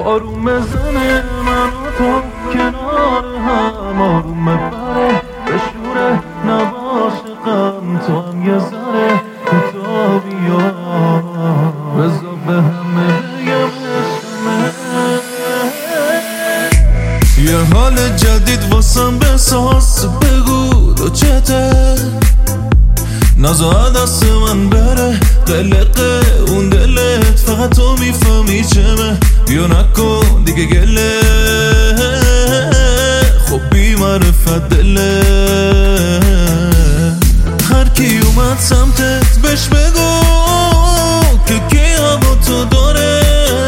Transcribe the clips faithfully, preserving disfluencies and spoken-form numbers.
آروم بزنه من و تو کنار هم، آروم ببره بشوره نباشه غم، تو هم یه ذره کوتا بیا بذار به همه بگم عشقمه. یه حال جدید واسم بساز، بگو تو چته نزا دست من بره قلقه اون دلت، فقط تو میفهمی چمه. بیا نکن دیگه گله خب بی معرفت دله، هر کی اومد سمتت بهش بگو که کی هوا تو داره،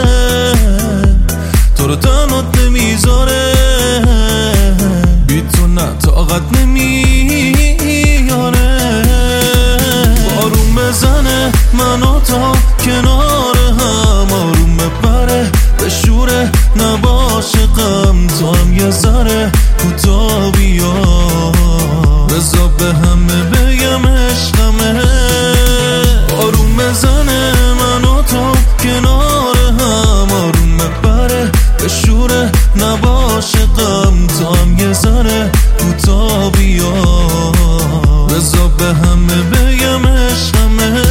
تو رو تنات نمیذاره، بی تو نه طاقت نمیاره. آروم بزنه من و تا کنار هم، آروم ببره بشوره نباشه غم، تو هم یه ذره کوتا بیا بذار به همه بگم عشقمه. آروم بزنه من و تو کنار هم، آروم ببره بشوره نباشه غم، تو هم یه ذره کوتا بیا بذار به همه بگم عشقمه.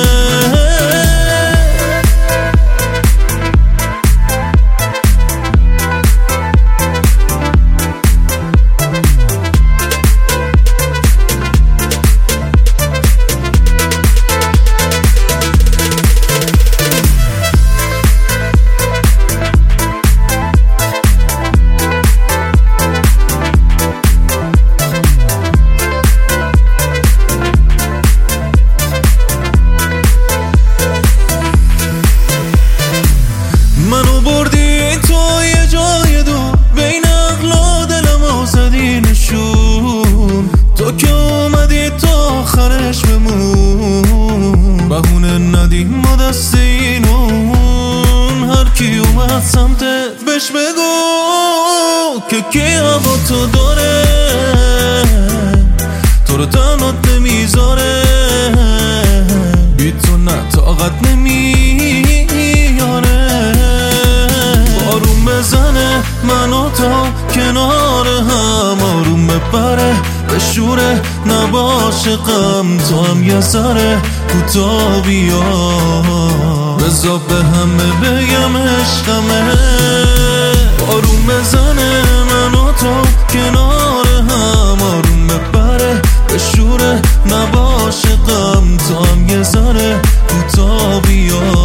منو بردی تو یه جای دور، بین عقل و دلم آزدی نشون، تو که اومدی تو آخرش بمون، بهونه ندی ما دست اینون. هر کی اومد سمتت بهش بگو که کی هوا تو داره، تو رو تنات نمیذاره، بی تو نه طاقت نمیاره. آروم بزنه من و تا کنار هم، آروم ببره بشوره نباشه غم، تو هم یه ذره کوتا بیا بذار به همه بگم عشقمه. آروم بزنه من و تو کنار هم، آروم ببره بشوره نباشه غم، تو هم یه ذره کوتا بیا